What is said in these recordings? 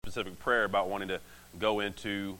specific prayer about wanting to go into,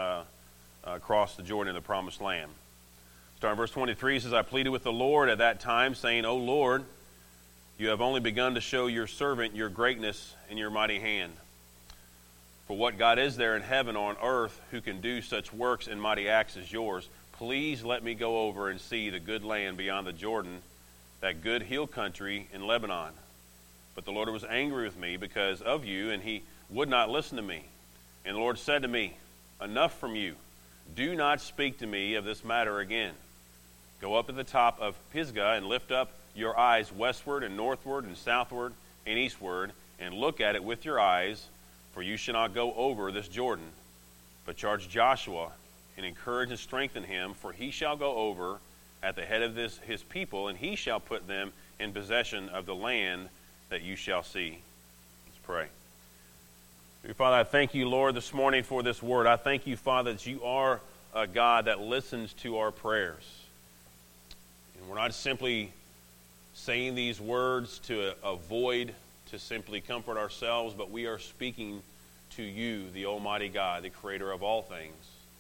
cross the Jordan in the Promised Land. Starting verse 23, it says, I pleaded with the Lord at that time, saying, O Lord, you have only begun to show your servant your greatness and your mighty hand. For what God is there in heaven or on earth who can do such works and mighty acts as yours? Please let me go over and see the good land beyond the Jordan, that good hill country in Lebanon. But the Lord was angry with me because of you, and he would not listen to me. And the Lord said to me, enough from you. Do not speak to me of this matter again. Go up to the top of Pisgah and lift up your eyes westward and northward and southward and eastward, and look at it with your eyes, for you shall not go over this Jordan. But charge Joshua and encourage and strengthen him, for he shall go over at the head of his people, and he shall put them in possession of the land that you shall see. Let's pray. Dear Father, I thank you, Lord, this morning for this word. I thank you, Father, that you are a God that listens to our prayers. And we're not simply saying these words to avoid, to simply comfort ourselves, but we are speaking to you, the Almighty God, the creator of all things.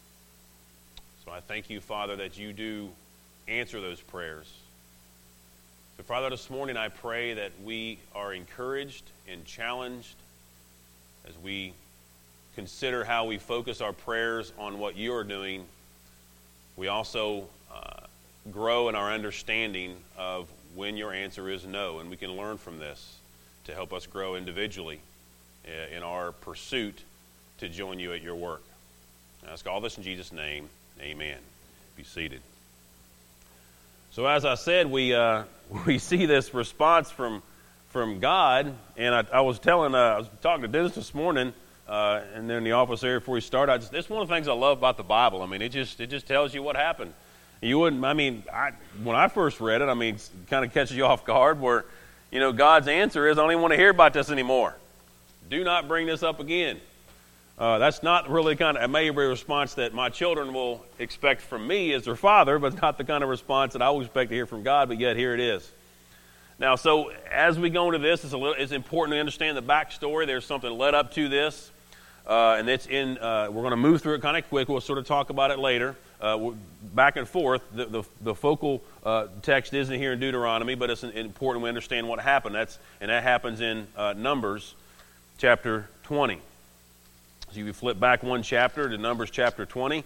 So I thank you, Father, that you do answer those prayers. So, Father, this morning I pray that we are encouraged and challenged as we consider how we focus our prayers on what you are doing. We also grow in our understanding of when your answer is no, and we can learn from this to help us grow individually in our pursuit to join you at your work. I ask all this in Jesus' name. Amen. Be seated. So as I said, we see this response from God, and I was talking to Dennis this morning, and then in the office area before we started. It's one of the things I love about the Bible. I mean, it just tells you what happened. When I first read it, it kind of catches you off guard where, God's answer is, I don't even want to hear about this anymore. Do not bring this up again. That's not really it may be a response that my children will expect from me as their father, but not the kind of response that I would expect to hear from God, but yet here it is. Now, so as we go into this, it's important to understand the backstory. There's something led up to this, and it's we're going to move through it kind of quick. We'll sort of talk about it later. Back and forth, the focal text isn't here in Deuteronomy, but it's important we understand what happened. That happens in Numbers chapter 20. So if you flip back one chapter to Numbers chapter 20,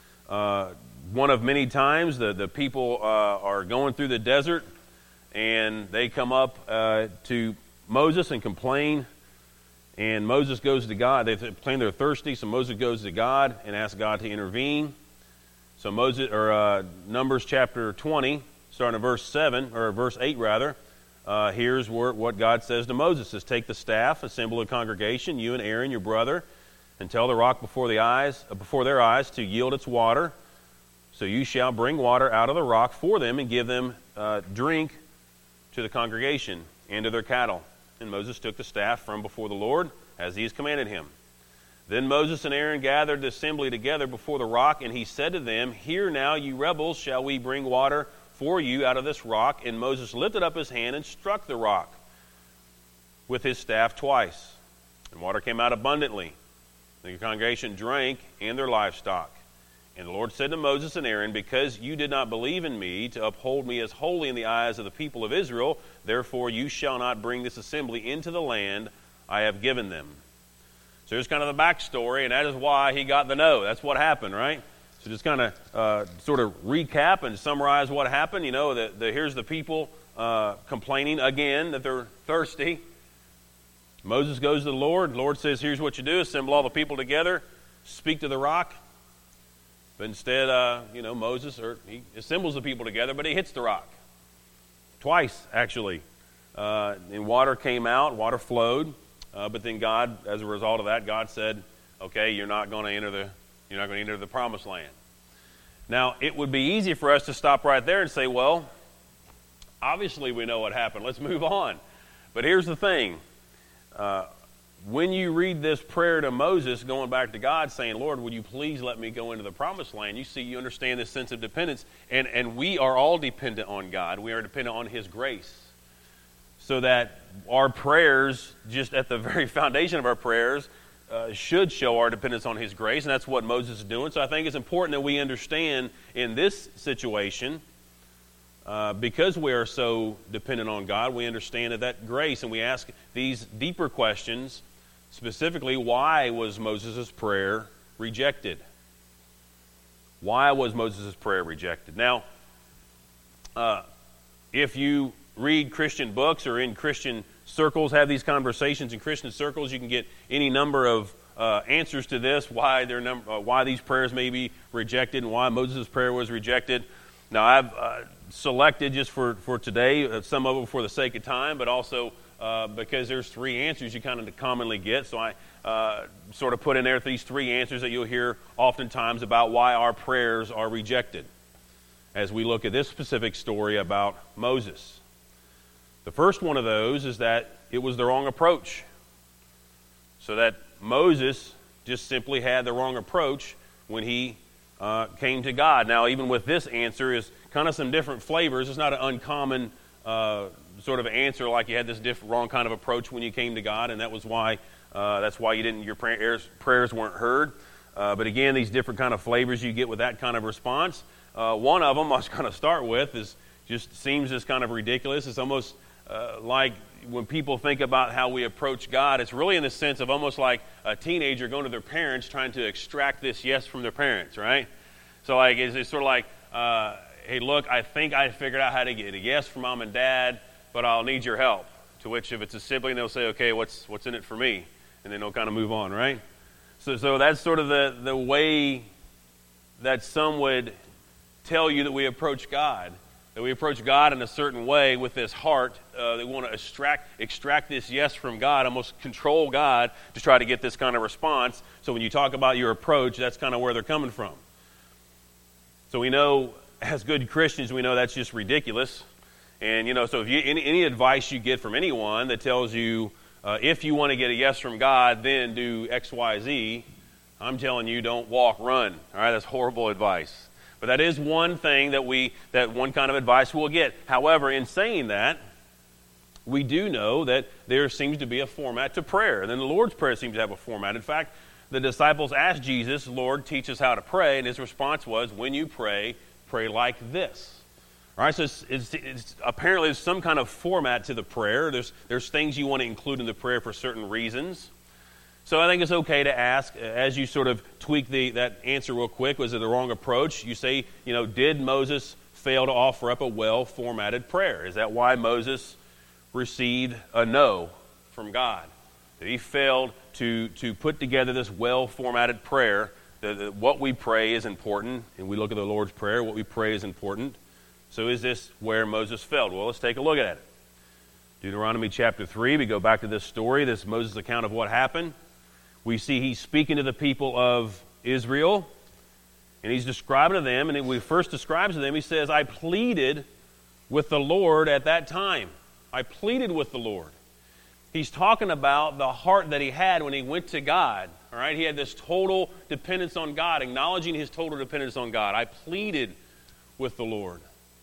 one of many times the people are going through the desert, and they come up to Moses and complain, and Moses goes to God. They complain they're thirsty, so Moses goes to God and asks God to intervene. So Numbers chapter 20, starting at verse 8 rather, here's what God says to Moses. It says, take the staff, assemble a congregation, you and Aaron, your brother, and tell the rock before their eyes to yield its water. So you shall bring water out of the rock for them and give them drink to the congregation and to their cattle. And Moses took the staff from before the Lord as he has commanded him. Then Moses and Aaron gathered the assembly together before the rock, and he said to them, hear now, you rebels, shall we bring water for you out of this rock? And Moses lifted up his hand and struck the rock with his staff twice. And water came out abundantly. The congregation drank and their livestock. And the Lord said to Moses and Aaron, because you did not believe in me to uphold me as holy in the eyes of the people of Israel, therefore you shall not bring this assembly into the land I have given them. So here's kind of the backstory, and that is why he got the no. That's what happened, right? So just kind of sort of recap and summarize what happened. Here's the people complaining again that they're thirsty. Moses goes to the Lord. The Lord says, here's what you do. Assemble all the people together. Speak to the rock. But instead, Moses, he assembles the people together, but he hits the rock. Twice, actually. And water came out. Water flowed. But then God, as a result of that, God said, okay, you're not going to enter the promised land. Now, it would be easy for us to stop right there and say, well, obviously we know what happened. Let's move on. But here's the thing. When you read this prayer to Moses, going back to God, saying, Lord, would you please let me go into the promised land? You understand this sense of dependence. And we are all dependent on God. We are dependent on his grace. So that our prayers, just at the very foundation of our prayers, should show our dependence on His grace, and that's what Moses is doing. So I think it's important that we understand in this situation, because we are so dependent on God, we understand that grace, and we ask these deeper questions, specifically, why was Moses' prayer rejected? Why was Moses' prayer rejected? Now, if you read Christian books or in Christian circles, have these conversations in Christian circles, you can get any number of answers to this, why these prayers may be rejected and why Moses' prayer was rejected. Now, I've selected just for today some of them for the sake of time, but also because there's three answers you kind of commonly get. So I sort of put in there these three answers that you'll hear oftentimes about why our prayers are rejected as we look at this specific story about Moses. The first one of those is that it was the wrong approach. So that Moses just simply had the wrong approach when he came to God. Now, even with this answer is kind of some different flavors. It's not an uncommon sort of answer like you had this wrong kind of approach when you came to God, and that's why your prayers weren't heard. But again, these different kind of flavors you get with that kind of response. One of them I was going to start with seems just kind of ridiculous. It's almost like when people think about how we approach God, it's really in the sense of almost like a teenager going to their parents trying to extract this yes from their parents, right? So like it's sort of like, hey, look, I think I figured out how to get a yes from mom and dad, but I'll need your help. To which if it's a sibling, they'll say, okay, what's in it for me? And then they'll kind of move on, right? So that's sort of the way that some would tell you that we approach God. That we approach God in a certain way with this heart. They want to extract this yes from God, almost control God to try to get this kind of response. So when you talk about your approach, that's kind of where they're coming from. So we know, as good Christians, we know that's just ridiculous. And, so if any advice you get from anyone that tells you, if you want to get a yes from God, then do X, Y, Z, I'm telling you, don't walk, run. All right, that's horrible advice. But that is one thing that one kind of advice we'll get. However, in saying that, we do know that there seems to be a format to prayer. And then the Lord's Prayer seems to have a format. In fact, the disciples asked Jesus, Lord, teach us how to pray. And his response was, when you pray, pray like this. All right, so it's apparently there's some kind of format to the prayer. There's things you want to include in the prayer for certain reasons. So I think it's okay to ask, as you sort of tweak that answer real quick, was it the wrong approach? You say, did Moses fail to offer up a well-formatted prayer? Is that why Moses received a no from God? That he failed to put together this well-formatted prayer, that what we pray is important, and we look at the Lord's Prayer, what we pray is important. So is this where Moses failed? Well, let's take a look at it. Deuteronomy chapter 3, we go back to this story, this Moses' account of what happened. We see he's speaking to the people of Israel, and he's describing to them, and when he first describes to them, he says, I pleaded with the Lord at that time. I pleaded with the Lord. He's talking about the heart that he had when he went to God. All right, he had this total dependence on God, acknowledging his total dependence on God. I pleaded with the Lord.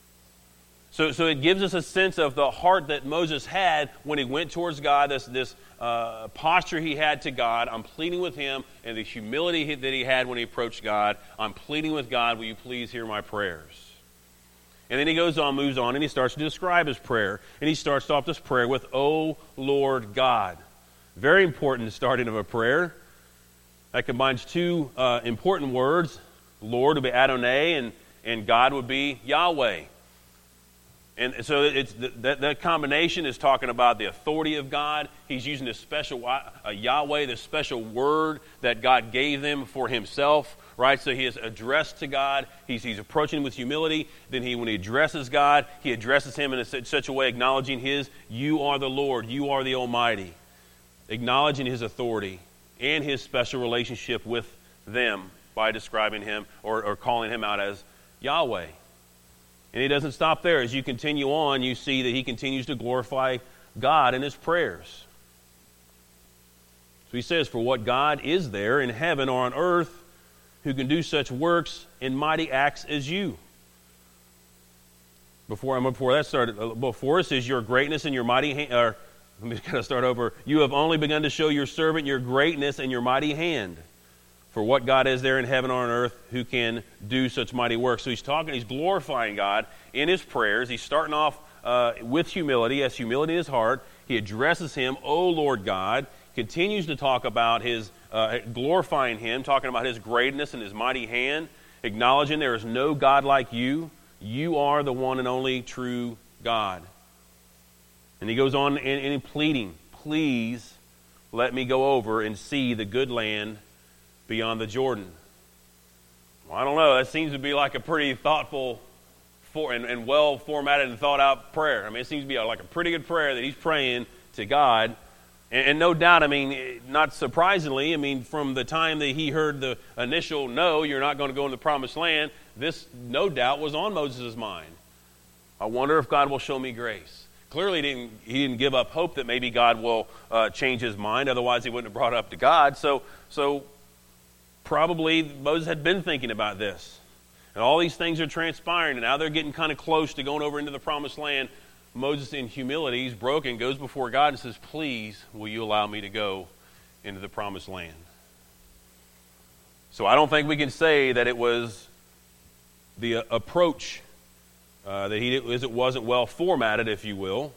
So it gives us a sense of the heart that Moses had when he went towards God, this posture he had to God. I'm pleading with him, and the humility that he had when he approached God. I'm pleading with God, will you please hear my prayers? And then he goes on, moves on, and he starts to describe his prayer. And he starts off this prayer with, O Lord God. Very important starting of a prayer. That combines two important words. Lord would be Adonai, and God would be Yahweh. And so that combination is talking about the authority of God. He's using this special Yahweh, this special word that God gave them for himself, right? So he is addressed to God. He's approaching him with humility. Then when he addresses God, he addresses him in such a way, acknowledging you are the Lord, you are the Almighty, acknowledging his authority and his special relationship with them by describing him or calling him out as Yahweh. And he doesn't stop there. As you continue on, you see that he continues to glorify God in his prayers. So he says, for what God is there in heaven or on earth who can do such works and mighty acts as you. Before that started, before it says your greatness and your mighty Let me kind of start over. You have only begun to show your servant your greatness and your mighty hand. For what God is there in heaven or on earth who can do such mighty works? So he's glorifying God in his prayers. He's starting off with humility, has humility in his heart. He addresses him, O Lord God, continues to talk about his, glorifying him, talking about his greatness and his mighty hand, acknowledging there is no God like you. You are the one and only true God. And he goes on in pleading, please let me go over and see the good land beyond the Jordan. Well, I don't know. That seems to be like a pretty thoughtful and well formatted and thought out prayer. I mean, it seems to be like a pretty good prayer that he's praying to God. And no doubt, I mean, not surprisingly, I mean, from the time that he heard the initial no, you're not going to go in the promised land, this no doubt was on Moses' mind. I wonder if God will show me grace. Clearly, he didn't give up hope that maybe God will change his mind. Otherwise, he wouldn't have brought it up to God. So probably Moses had been thinking about this. And all these things are transpiring, and now they're getting kind of close to going over into the promised land. Moses, in humility, he's broken, goes before God and says, please, will you allow me to go into the promised land? So I don't think we can say that it was the approach that it wasn't well formatted, if you will.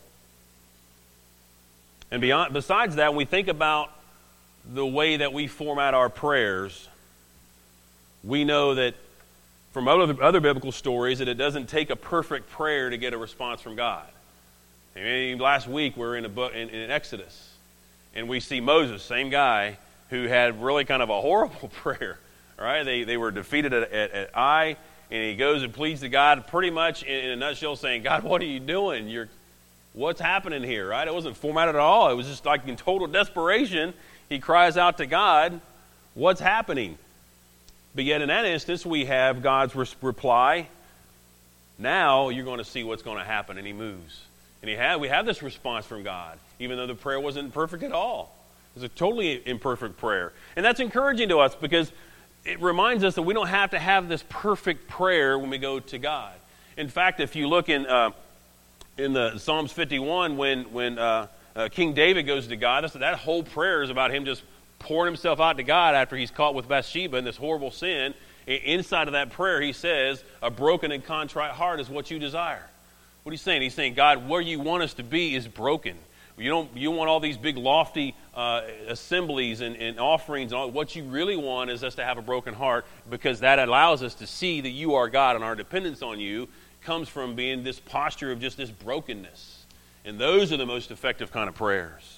And besides that, when we think about the way that we format our prayers, we know that from other biblical stories that it doesn't take a perfect prayer to get a response from God. I mean, last week we were in a book in Exodus, and we see Moses, same guy, who had really kind of a horrible prayer. Right? They were defeated at Ai, and he goes and pleads to God, pretty much in a nutshell, saying, "God, what are you doing? What's happening here?" Right? It wasn't formatted at all. It was just like in total desperation. He cries out to God, "What's happening?" But yet in that instance, we have God's reply, "Now you're going to see what's going to happen," and he moves. And we have this response from God, even though the prayer wasn't perfect at all. It was a totally imperfect prayer. And that's encouraging to us because it reminds us that we don't have to have this perfect prayer when we go to God. In fact, if you look in the Psalms 51, when King David goes to God, that whole prayer is about him just pouring himself out to God after he's caught with Bathsheba in this horrible sin. Inside of that prayer, he says, "A broken and contrite heart is what you desire." What he's saying? He's saying, God, where you want us to be is broken. You want all these big lofty assemblies and offerings. And all. What you really want is us to have a broken heart, because that allows us to see that you are God, and our dependence on you comes from being this posture of just this brokenness. And those are the most effective kind of prayers.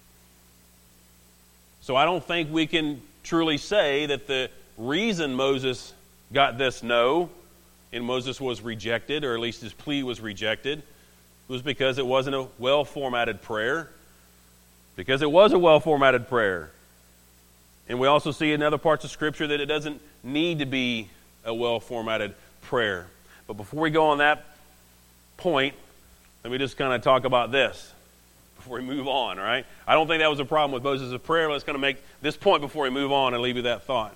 So I don't think we can truly say that the reason Moses got this no, and Moses was rejected, or at least his plea was rejected, was because it wasn't a well-formatted prayer. Because it was a well-formatted prayer. And we also see in other parts of Scripture that it doesn't need to be a well-formatted prayer. But before we go on that point, let me just kind of talk about this before we move on, all right? I don't think that was a problem with Moses' prayer. Let's kind of make this point before we move on and leave you that thought.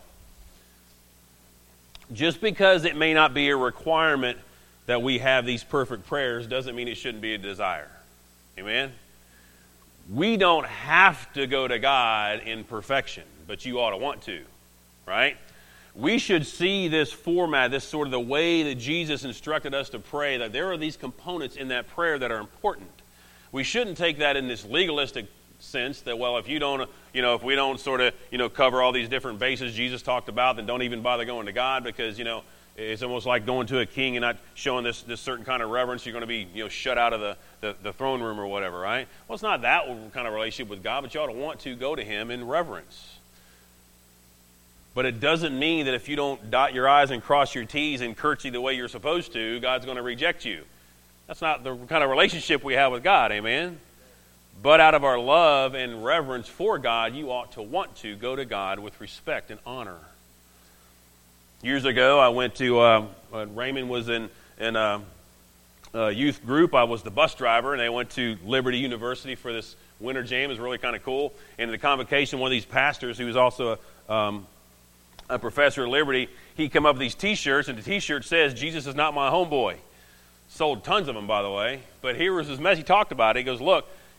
Just because it may not be a requirement that we have these perfect prayers doesn't mean it shouldn't be a desire. Amen? We don't have to go to God in perfection, but you ought to want to, right? We should see this format, this sort of the way that Jesus instructed us to pray, that there are these components in that prayer that are important. We shouldn't take that in this legalistic sense that, well, if you don't, if we don't sort of, cover all these different bases Jesus talked about, then don't even bother going to God, because, it's almost like going to a king and not showing this certain kind of reverence. You're going to be, shut out of the throne room or whatever, right? Well, it's not that kind of relationship with God, but you ought to want to go to him in reverence. But it doesn't mean that if you don't dot your I's and cross your T's and curtsy the way you're supposed to, God's going to reject you. That's not the kind of relationship we have with God, amen? But out of our love and reverence for God, you ought to want to go to God with respect and honor. Years ago, I went to, Raymond was in a youth group. I was the bus driver, and they went to Liberty University for this winter jam. It was really kind of cool. And in the convocation, one of these pastors, who was also a professor at Liberty, he come up with these T-shirts, and the T-shirt says, "Jesus is not my homeboy." Sold tons of them, by the way. But here was his message. He talked about it. He goes, look,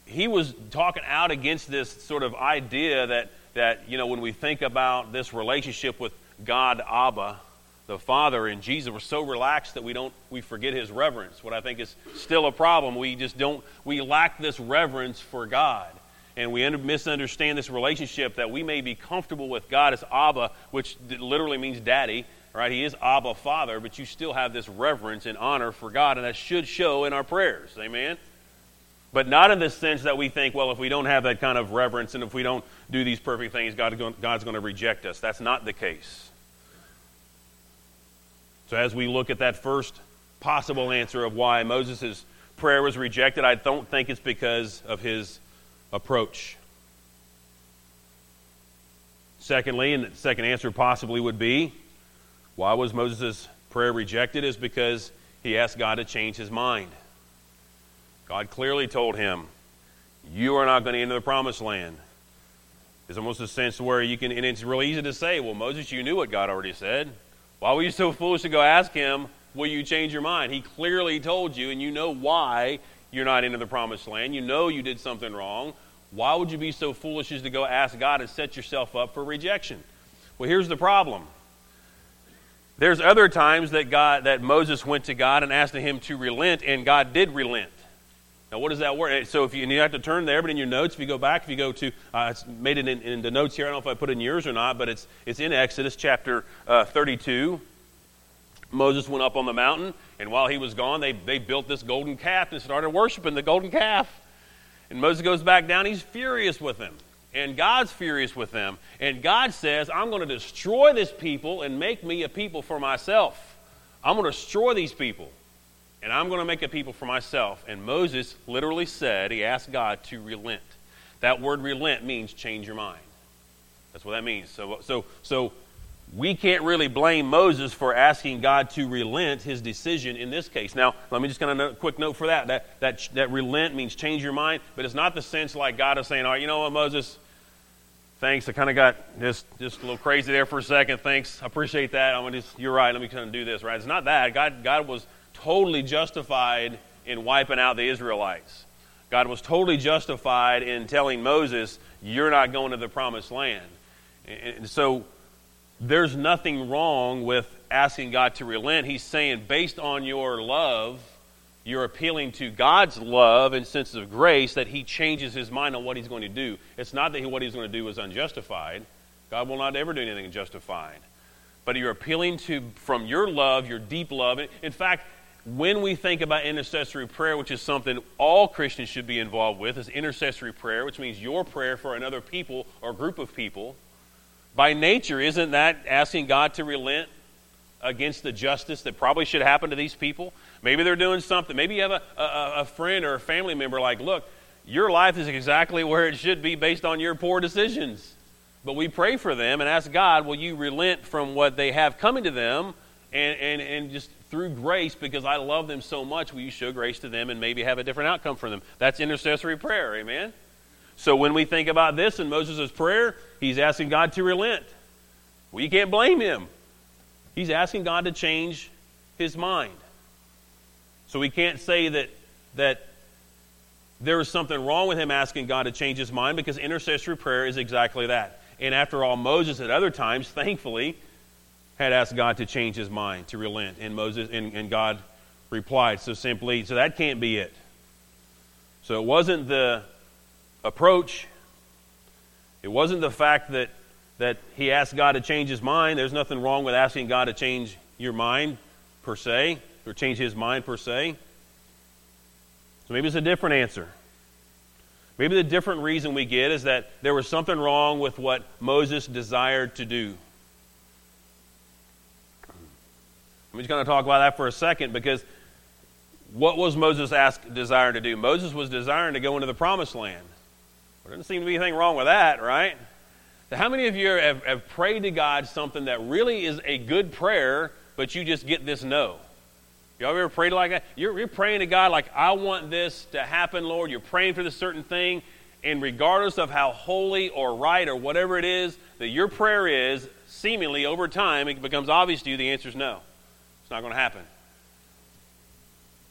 he was talking out against this sort of idea that when we think about this relationship with God, Abba, the Father, and Jesus, we're so relaxed that we forget his reverence. What I think is still a problem. We lack this reverence for God. And we misunderstand this relationship that we may be comfortable with God as Abba, which literally means daddy, right? He is Abba, Father, but you still have this reverence and honor for God, and that should show in our prayers. Amen? But not in the sense that we think, well, if we don't have that kind of reverence and if we don't do these perfect things, God's going to reject us. That's not the case. So as we look at that first possible answer of why Moses' prayer was rejected, I don't think it's because of his approach. Secondly, and the second answer possibly would be, why was Moses' prayer rejected? Is because he asked God to change his mind. God clearly told him, you are not going to enter the promised land. There's almost a sense where and it's really easy to say, well, Moses, you knew what God already said. Why were you so foolish to go ask him, will you change your mind? He clearly told you, and you know why you're not into the promised land. You know you did something wrong. Why would you be so foolish as to go ask God and set yourself up for rejection? Well, here's the problem. There's other times that Moses went to God and asked him to relent, and God did relent. Now, what does that word? So you have to turn there, but in your notes, if you go back, if you go to, it's made it in the notes here. I don't know if I put it in yours or not, but it's in Exodus chapter 32. Moses went up on the mountain, and while he was gone, they built this golden calf and started worshiping the golden calf. And Moses goes back down. He's furious with them, and God's furious with them. And God says, I'm going to destroy this people and make me a people for myself. I'm going to destroy these people, and I'm going to make a people for myself. And Moses literally said, he asked God to relent. That word relent means change your mind. That's what that means. So we can't really blame Moses for asking God to relent his decision in this case. Now, let me just kind of quick note for that relent means change your mind, but it's not the sense like God is saying, all right, you know what, Moses, thanks, I kind of got just a little crazy there for a second, thanks, I appreciate that, you're right, let me kind of do this, right? It's not that. God was totally justified in wiping out the Israelites. God was totally justified in telling Moses, you're not going to the promised land. And so there's nothing wrong with asking God to relent. He's saying, based on your love, you're appealing to God's love and sense of grace that he changes his mind on what he's going to do. It's not that what he's going to do is unjustified. God will not ever do anything unjustified. But you're appealing to, from your love, your deep love. In fact, when we think about intercessory prayer, which is something all Christians should be involved with, is intercessory prayer, which means your prayer for another people or group of people. By nature, isn't that asking God to relent against the justice that probably should happen to these people? Maybe they're doing something. Maybe you have a friend or a family member like, look, your life is exactly where it should be based on your poor decisions. But we pray for them and ask God, will you relent from what they have coming to them and just through grace, because I love them so much, will you show grace to them and maybe have a different outcome for them? That's intercessory prayer, amen? So when we think about this in Moses' prayer, he's asking God to relent. Well, you can't blame him. He's asking God to change his mind. So we can't say that there is something wrong with him asking God to change his mind, because intercessory prayer is exactly that. And after all, Moses at other times, thankfully, had asked God to change his mind, to relent. And God replied so that can't be it. So it wasn't the approach. It wasn't the fact that he asked God to change his mind. There's nothing wrong with asking God to change your mind per se, or change his mind per se. So maybe it's a different answer. Maybe the different reason we get is that there was something wrong with what Moses desired to do. I'm just going to talk about that for a second, because what was Moses desiring to do? Moses was desiring to go into the promised land. There doesn't seem to be anything wrong with that, right? So how many of you have prayed to God something that really is a good prayer, but you just get this no? You ever prayed like that? You're praying to God like, I want this to happen, Lord. You're praying for this certain thing, and regardless of how holy or right or whatever it is that your prayer is, seemingly over time, it becomes obvious to you the answer is no. It's not going to happen.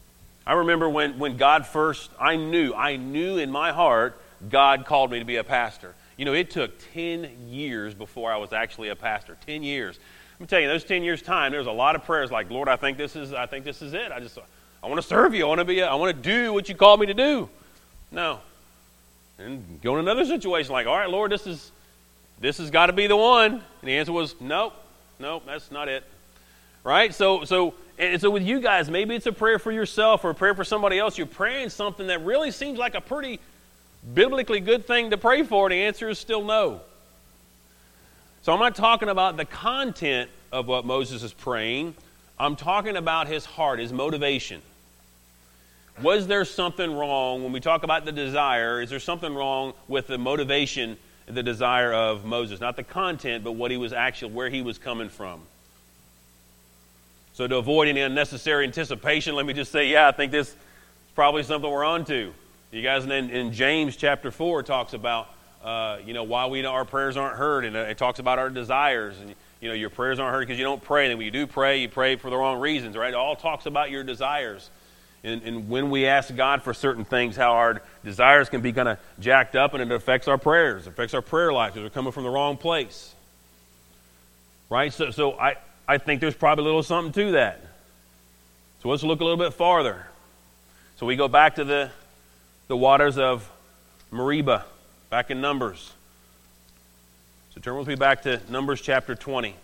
I remember when God first, I knew in my heart, God called me to be a pastor. You know, it took 10 years before I was actually a pastor. 10 years. Let me tell you, in those 10 years' time, there was a lot of prayers like, Lord, I think this is it. I want to serve you. I want to do what you called me to do. No. And go in another situation like, all right, Lord, this has got to be the one. And the answer was, nope, that's not it. Right? So with you guys, maybe it's a prayer for yourself or a prayer for somebody else. You're praying something that really seems like a pretty biblically good thing to pray for, and the answer is still no. So I'm not talking about the content of what Moses is praying. I'm talking about his heart, his motivation. Was there something wrong when we talk about the desire? Is there something wrong with the motivation, the desire of Moses? Not the content, but what he was actually, where he was coming from. So to avoid any unnecessary anticipation, let me just say, I think this is probably something we're on to. You guys in James chapter 4 talks about, why our prayers aren't heard. And it talks about our desires. And, your prayers aren't heard because you don't pray. And when you do pray, you pray for the wrong reasons, right? It all talks about your desires. And when we ask God for certain things, how our desires can be kind of jacked up, and it affects our prayers. It affects our prayer life because we're coming from the wrong place. Right? So I think there's probably a little something to that. So let's look a little bit farther. So we go back to the waters of Meribah, back in Numbers. So turn with me back to Numbers chapter 20.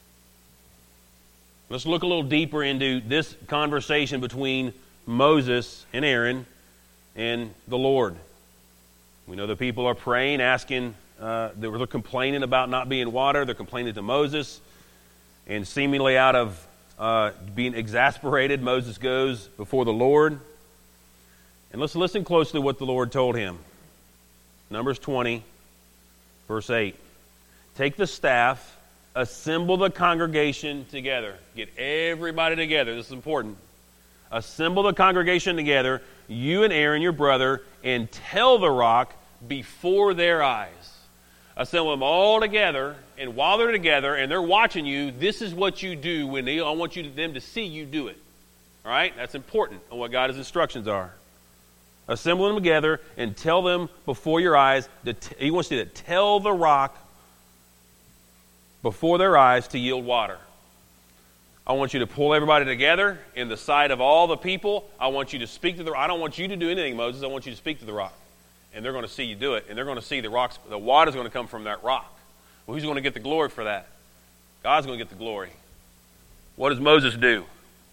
Let's look a little deeper into this conversation between Moses and Aaron and the Lord. We know the people are praying, asking, they're complaining about not being water. They're complaining to Moses. And seemingly out of being exasperated, Moses goes before the Lord. And let's listen closely to what the Lord told him. Numbers 20, verse 8. Take the staff, assemble the congregation together. Get everybody together. This is important. Assemble the congregation together, you and Aaron, your brother, and tell the rock before their eyes. Assemble them all together, and while they're together and they're watching you, this is what you do I want them to see you do it. All right? That's important on what God's instructions are. Assemble them together and tell them before your eyes. He wants you to tell the rock before their eyes to yield water. I want you to pull everybody together in the sight of all the people. I want you to speak to the rock. I don't want you to do anything, Moses. I want you to speak to the rock. And they're going to see you do it. And they're going to see the water's going to come from that rock. Well, who's going to get the glory for that? God's going to get the glory. What does Moses do?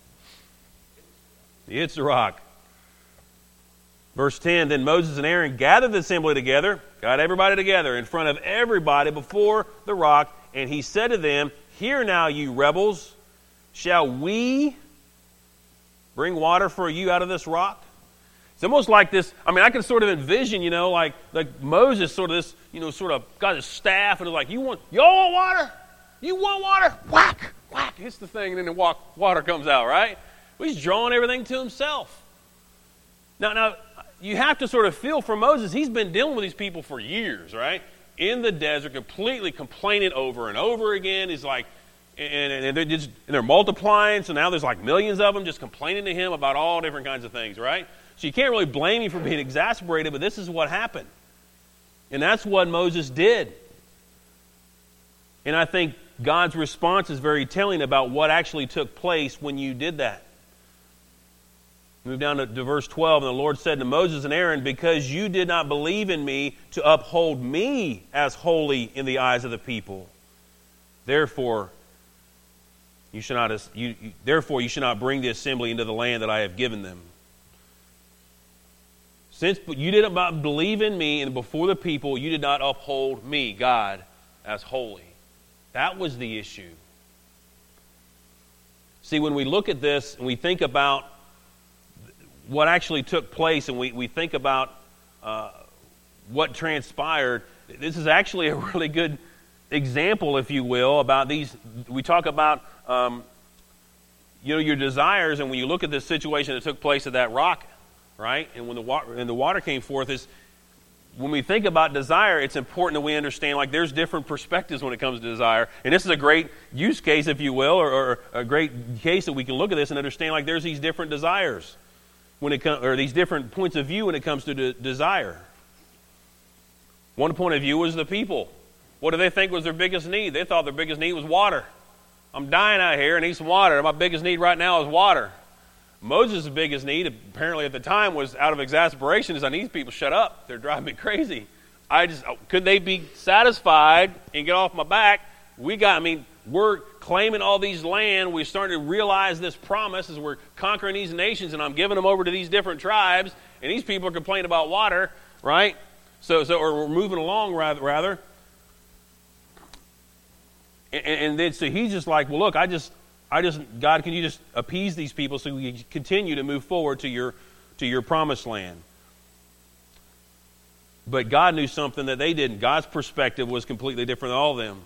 He hits the rock. Verse 10, then Moses and Aaron gathered the assembly together, got everybody together in front of everybody before the rock, and he said to them, hear now, you rebels, shall we bring water for you out of this rock? It's almost like this, I can sort of envision, like Moses sort of this, sort of got his staff and is like, y'all want water? You want water? Whack, whack, hits the thing and then the water comes out, right? Well, he's drawing everything to himself. Now, you have to sort of feel for Moses. He's been dealing with these people for years, right? In the desert, completely complaining over and over again. He's like, and they're multiplying, so now there's like millions of them just complaining to him about all different kinds of things, right? So you can't really blame him for being exasperated, but this is what happened. And that's what Moses did. And I think God's response is very telling about what actually took place when you did that. Move down to verse 12. And the Lord said to Moses and Aaron, because you did not believe in me to uphold me as holy in the eyes of the people, therefore you should not bring the assembly into the land that I have given them. Since you did not believe in me and before the people, you did not uphold me, God, as holy. That was the issue. See, when we look at this and we think about what actually took place and we think about what transpired, this is actually a really good example, if you will, about these. We talk about your desires, and when you look at this situation that took place at that rock, right? And when the water came forth, is when we think about desire, it's important that we understand like there's different perspectives when it comes to desire. And this is a great use case, if you will, or a great case that we can look at this and understand like there's these different desires. when it comes, or these different points of view when it comes to desire. One point of view was the people. What do they think was their biggest need? They thought their biggest need was water. I'm dying out here and need some water. My biggest need right now is water. Moses' biggest need, apparently at the time, was out of exasperation, is I need these people to shut up. They're driving me crazy. Could they be satisfied and get off my back? We're claiming all these land. We're starting to realize this promise as we're conquering these nations, and I'm giving them over to these different tribes, and these people are complaining about water, right? So or we're moving along rather. And then so he's just like, well, look, God, can you just appease these people so we can continue to move forward to your promised land? But God knew something that they didn't. God's perspective was completely different than all of them.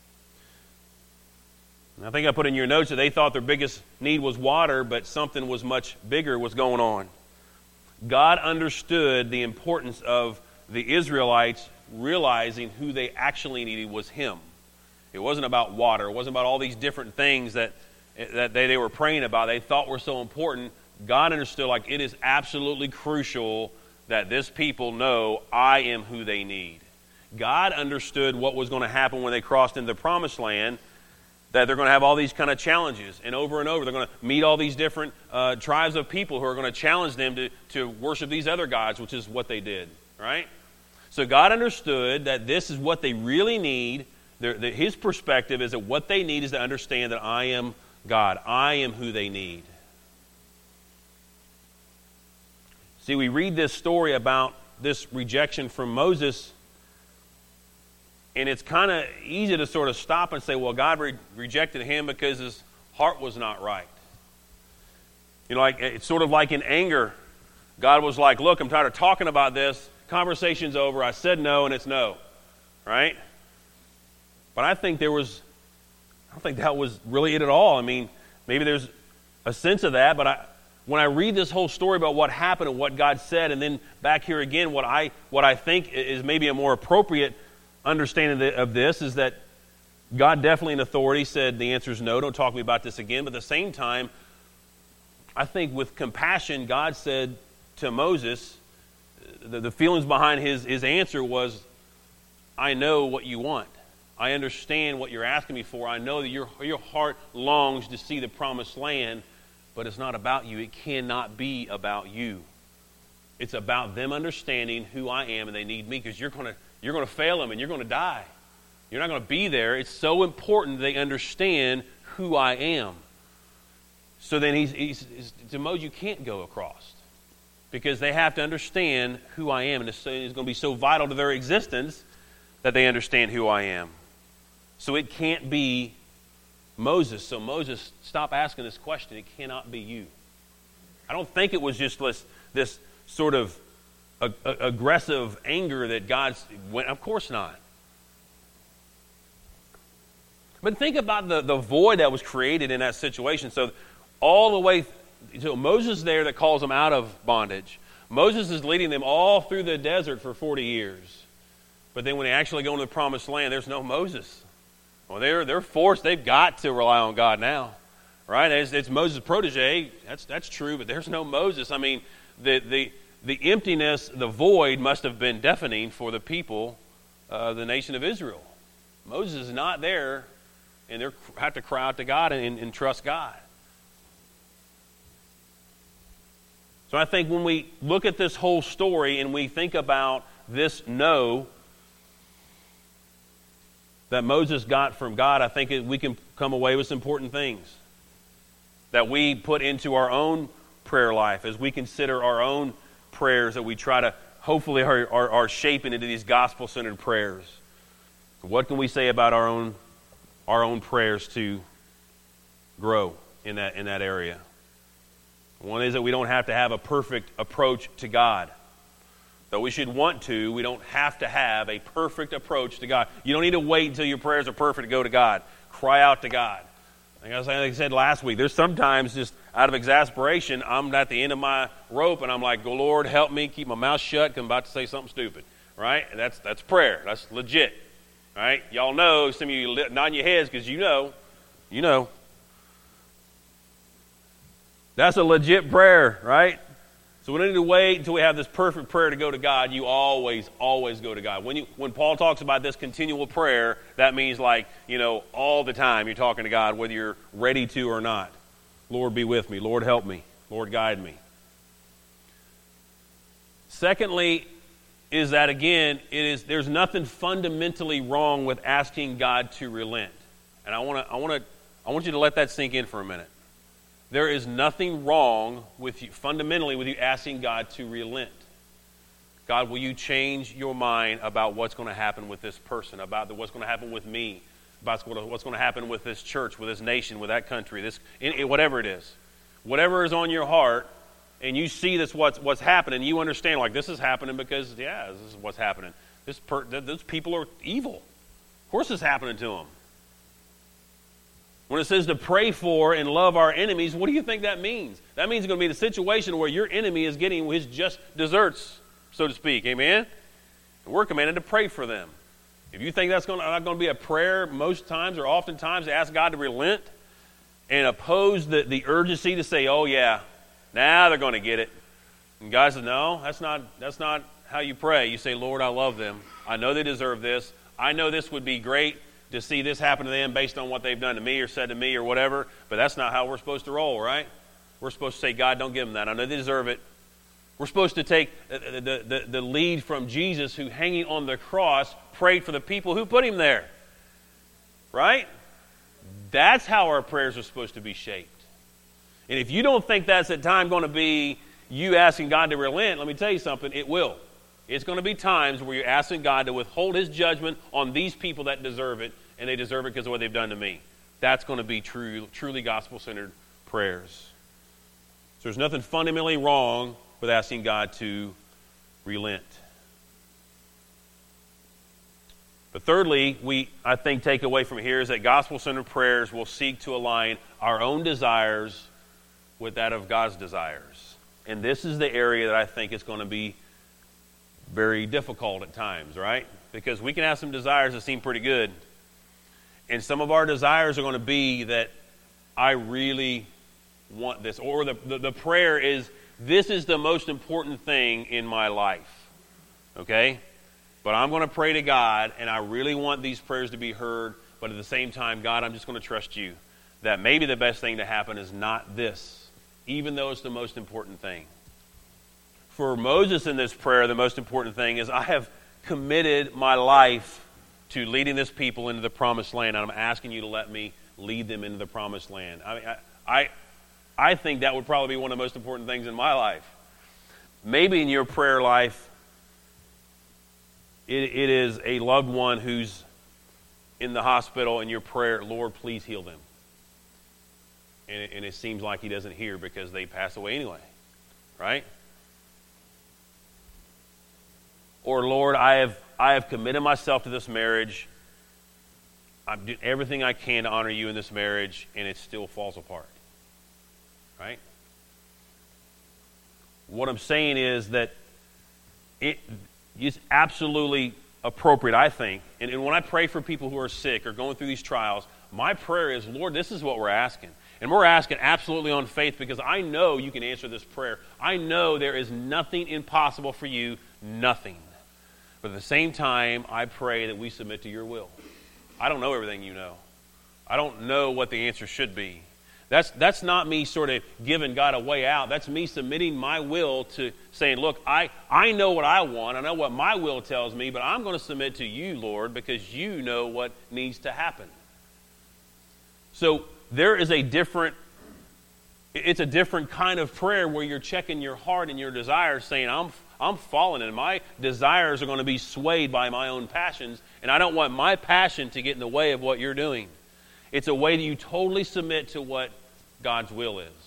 And I think I put in your notes that they thought their biggest need was water, but something was much bigger was going on. God understood the importance of the Israelites realizing who they actually needed was Him. It wasn't about water. It wasn't about all these different things that they were praying about. They thought were so important. God understood, like, it is absolutely crucial that this people know I am who they need. God understood what was going to happen when they crossed into the promised land, that they're going to have all these kind of challenges. And over they're going to meet all these different tribes of people who are going to challenge them to worship these other gods, which is what they did, right? So God understood that this is what they really need. His perspective is that what they need is to understand that I am God. I am who they need. See, we read this story about this rejection from Moses, and it's kind of easy to sort of stop and say, well, God rejected him because his heart was not right. Like it's sort of like in anger. God was like, look, I'm tired of talking about this. Conversation's over. I said no, and it's no. Right? But I don't think that was really it at all. I mean, maybe there's a sense of that, but when I read this whole story about what happened and what God said, and then back here again, what I think is maybe a more appropriate understanding of this is that God definitely in authority said the answer is no, don't talk to me about this again. But at the same time, I think with compassion, God said to Moses, the feelings behind his answer was, I know what you want. I understand what you're asking me for. I know that your heart longs to see the promised land, but it's not about you. It cannot be about you. It's about them understanding who I am and they need me, because you're going to fail them and you're going to die. You're not going to be there. It's so important they understand who I am. So then he's to Moses, you can't go across, because they have to understand who I am, and it's going to be so vital to their existence that they understand who I am. So it can't be Moses. So Moses, stop asking this question. It cannot be you. I don't think it was just this sort of aggressive anger that God went. Of course not. But think about the void that was created in that situation. So all the way, so Moses there that calls them out of bondage. Moses is leading them all through the desert for 40 years. But then when they actually go into the promised land, there's no Moses. Well, they're forced. They've got to rely on God now, right? It's Moses' protege. That's true, but there's no Moses. I mean, the emptiness, the void must have been deafening for the people, the nation of Israel. Moses is not there, and they have to cry out to God and trust God. So I think when we look at this whole story and we think about this no that Moses got from God, I think we can come away with some important things that we put into our own prayer life as we consider our own prayers that we try to hopefully are shaping into these gospel-centered prayers. What can we say about our own prayers to grow in that area? One is that we don't have to have a perfect approach to God. Though we should want to, we don't have to have a perfect approach to God. You don't need to wait until your prayers are perfect to go to God. Cry out to God. Like I said last week, there's sometimes just out of exasperation, I'm at the end of my rope and I'm like, go Lord, help me, keep my mouth shut because I'm about to say something stupid. Right? And that's prayer. That's legit. Right? Y'all know, some of you nodding your heads because you know. That's a legit prayer, right? So we don't need to wait until we have this perfect prayer to go to God. You always go to God. When Paul talks about this continual prayer, that means all the time you're talking to God, whether you're ready to or not. Lord, be with me. Lord, help me. Lord, guide me. Secondly, is that again, there's nothing fundamentally wrong with asking God to relent. And I want you to let that sink in for a minute. There is nothing wrong with you, fundamentally, with you asking God to relent. God, will you change your mind about what's going to happen with this person, about what's going to happen with me, about what's going to happen with this church, with this nation, with that country, whatever it is. Whatever is on your heart, and you see this what's happening, you understand, this is happening because, this is what's happening. Those people are evil. Of course it's happening to them. When it says to pray for and love our enemies, what do you think that means? That means it's going to be the situation where your enemy is getting his just desserts, so to speak. Amen? And we're commanded to pray for them. If you think that's not going to be a prayer most times or oftentimes to ask God to relent and oppose the urgency to say, oh yeah, now they're going to get it. And God says, no, that's not how you pray. You say, Lord, I love them. I know they deserve this. I know this would be great to see this happen to them based on what they've done to me or said to me or whatever, but that's not how we're supposed to roll, right? We're supposed to say, God, don't give them that. I know they deserve it. We're supposed to take the lead from Jesus, who hanging on the cross prayed for the people who put him there, right? That's how our prayers are supposed to be shaped. And if you don't think that's at time going to be you asking God to relent, let me tell you something, it will. It's going to be times where you're asking God to withhold his judgment on these people that deserve it, and they deserve it because of what they've done to me. That's going to be truly gospel-centered prayers. So there's nothing fundamentally wrong with asking God to relent. But thirdly, I think take away from here is that gospel-centered prayers will seek to align our own desires with that of God's desires. And this is the area that I think is going to be very difficult at times, right? Because we can have some desires that seem pretty good. And some of our desires are going to be that I really want this. Or the prayer is, this is the most important thing in my life. Okay? But I'm going to pray to God, and I really want these prayers to be heard. But at the same time, God, I'm just going to trust you that maybe the best thing to happen is not this, even though it's the most important thing. For Moses in this prayer, the most important thing is, I have committed my life to leading this people into the promised land, and I'm asking you to let me lead them into the promised land. I think that would probably be one of the most important things in my life. Maybe in your prayer life, it is a loved one who's in the hospital, and your prayer, Lord, please heal them. And it seems like he doesn't hear because they pass away anyway, right? Or, Lord, I have committed myself to this marriage. I'm doing everything I can to honor you in this marriage, and it still falls apart. Right? What I'm saying is that it is absolutely appropriate, I think. And when I pray for people who are sick or going through these trials, my prayer is, Lord, this is what we're asking. And we're asking absolutely on faith, because I know you can answer this prayer. I know there is nothing impossible for you, nothing. But at the same time, I pray that we submit to your will. I don't know everything you know. I don't know what the answer should be. That's not me sort of giving God a way out. That's me submitting my will to saying, look, I know what I want. I know what my will tells me, but I'm going to submit to you, Lord, because you know what needs to happen. So there is it's a different kind of prayer where you're checking your heart and your desires, saying, I'm fallen, and my desires are going to be swayed by my own passions, and I don't want my passion to get in the way of what you're doing. It's a way that you totally submit to what God's will is.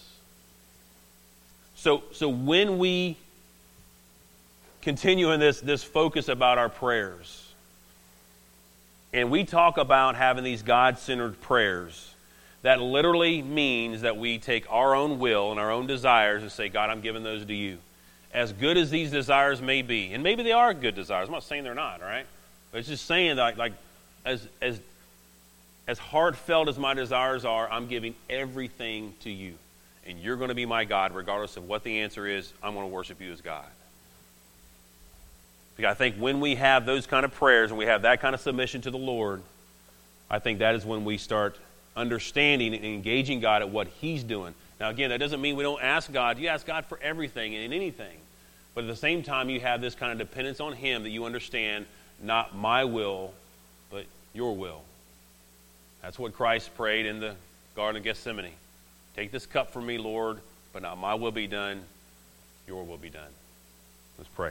So when we continue in this focus about our prayers, and we talk about having these God-centered prayers, that literally means that we take our own will and our own desires and say, God, I'm giving those to you. As good as these desires may be, and maybe they are good desires. I'm not saying they're not, all right? But it's just saying that, as heartfelt as my desires are, I'm giving everything to you. and you're going to be my God regardless of what the answer is. I'm going to worship you as God. Because I think when we have those kind of prayers and we have that kind of submission to the Lord, I think that is when we start understanding and engaging God at what He's doing. Now, again, that doesn't mean we don't ask God. You ask God for everything and anything. But at the same time, you have this kind of dependence on Him that you understand, not my will, but your will. That's what Christ prayed in the Garden of Gethsemane. Take this cup from me, Lord, but not my will be done, your will be done. Let's pray.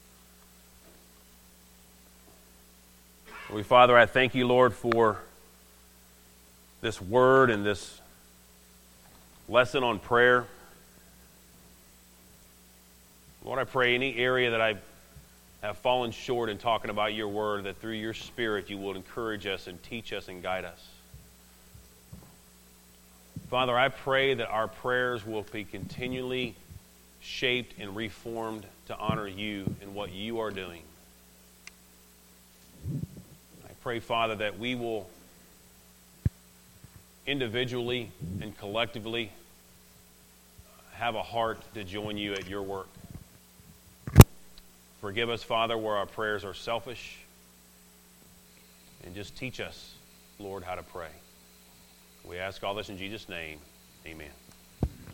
Holy Father, I thank you, Lord, for this word and this lesson on prayer. Lord, I pray any area that I have fallen short in talking about your word, that through your Spirit you will encourage us and teach us and guide us. Father, I pray that our prayers will be continually shaped and reformed to honor you and what you are doing. I pray, Father, that we will individually and collectively have a heart to join you at your work. Forgive us, Father, where our prayers are selfish, and just teach us, Lord, how to pray. We ask all this in Jesus' name. Amen.